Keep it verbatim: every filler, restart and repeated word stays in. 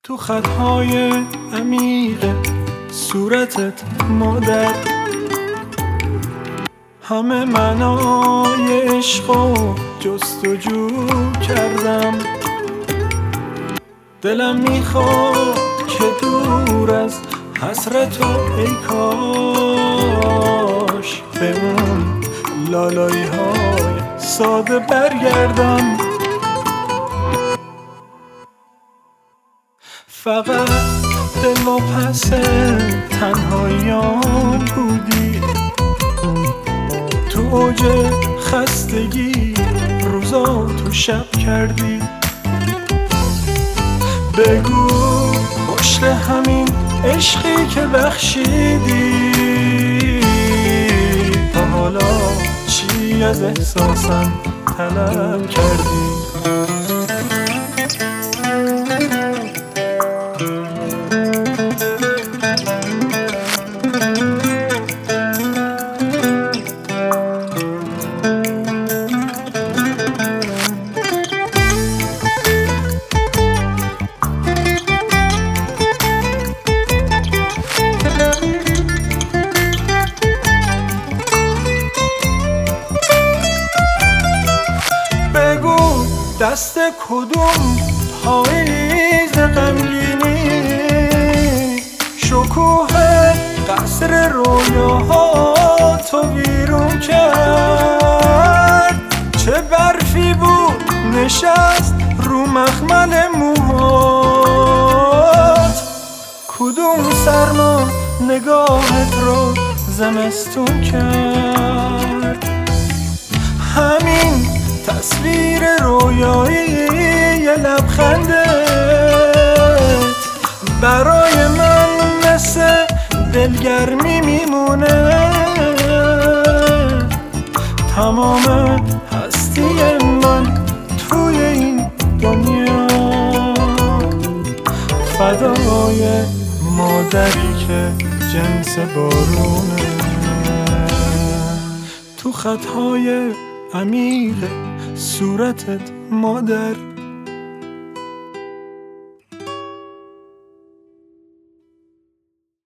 تو خطهای عمیق صورتت مادر، همه معنای عشقو جستجو کردم. دلم میخواد که دور از حسرت و ای کاش به اون لالایی های ساده برگردم. فقط دل و پس تنهاییام بودی، تو اوج خستگی روزا تو شب کردی. بگو پشت همین عشقی که بخشیدی تا حالا چی از احساسم طلب کردی؟ دست کدوم پاییز غمگینی شکوه قصر رویاها تو ویرون کرد؟ چه برفی بود نشست رو مخمل موهات؟ کدوم سرما نگاهت رو زمستون کرد؟ همین تصویر رویایی یه لبخندت برای من مثل دلگرمی میمونه. تمام هستی من توی این دنیا فدای مادری که جنس بارونه. تو خطهای عمیق صورتت مادر،